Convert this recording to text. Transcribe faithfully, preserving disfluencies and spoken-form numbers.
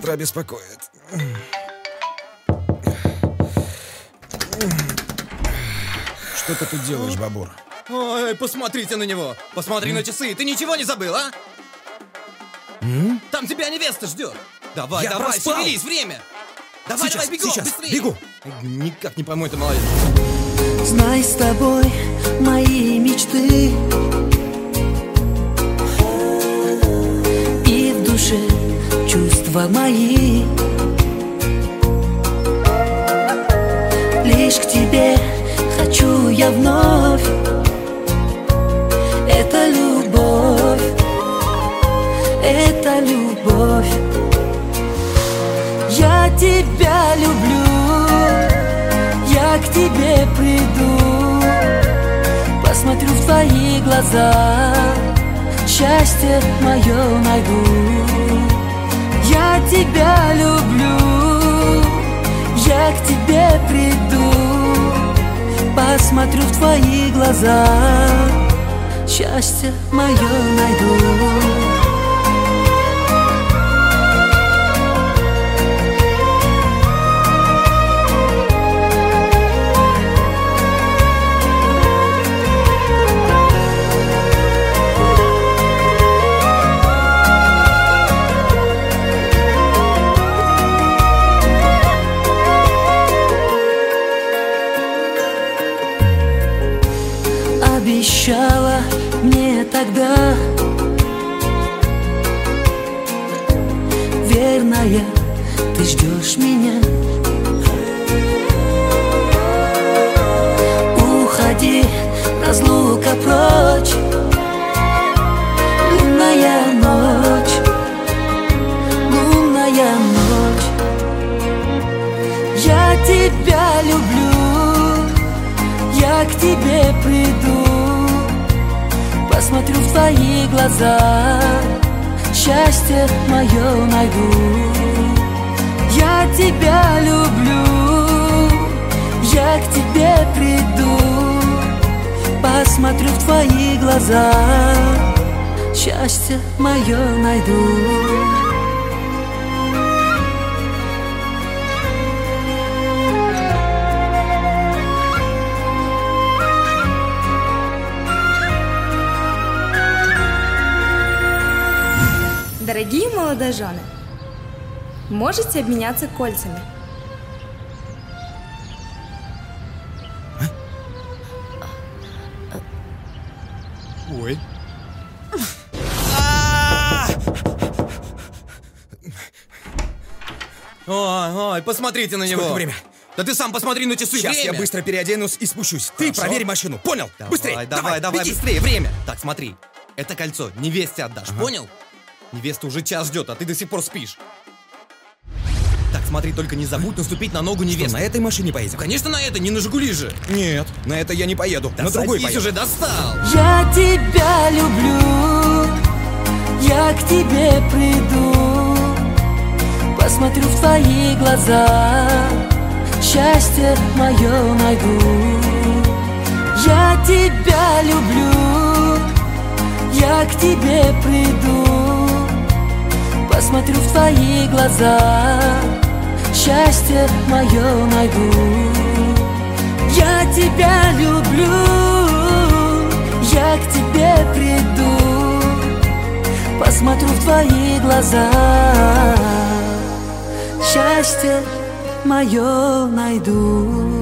утра беспокоит. Что ты тут делаешь, Бабур? Ой, посмотрите на него. Посмотри mm. на часы. Ты ничего не забыл, а? Mm? Там тебя невеста ждет. Давай, Я давай, проспал. шевелись, время. Давай, сейчас, давай, бегом, сейчас, быстрее. бегу. Никак не пойму, это молодец. Знай, с тобой мои мечты, и в душе чувства мои. Лишь к тебе хочу я вновь. Это любовь, это любовь. Я тебя люблю, я к тебе приду, посмотрю в твои глаза, счастье мое найду. Я тебя люблю, я к тебе приду, посмотрю в твои глаза, счастье мое найду. Обещала мне тогда, верная, ты ждешь меня. Уходи, разлука прочь, лунная ночь, лунная ночь. Я тебя люблю, я к тебе приду, посмотрю в твои глаза, счастье мое найду. Я тебя люблю, я к тебе приду, посмотрю в твои глаза, счастье мое найду. Дорогие молодожены, можете обменяться кольцами. Ой. Ой, ой, посмотрите на него. Сколько время? Да ты сам посмотри на часы. Сейчас время. я быстро переоденусь и спущусь. Ты Хорошо. проверь машину, понял? Давай, Быстрее, давай, давай, давай, беги. быстрее, время. Так, смотри, это кольцо невесте отдашь, Ага. понял? Невеста уже час ждет, а ты до сих пор спишь. Так, смотри, только не забудь наступить на ногу невесты. Что, на этой машине поедем? Конечно, на это, не на Жигули же. Нет, на это я не поеду. Да на другой садись поеду. уже, достал. Я тебя люблю, я к тебе приду, посмотрю в твои глаза, счастье мое найду. Я тебя люблю, я к тебе приду, посмотрю в твои глаза, счастье мое найду. Я тебя люблю, я к тебе приду, посмотрю в твои глаза, счастье мое найду.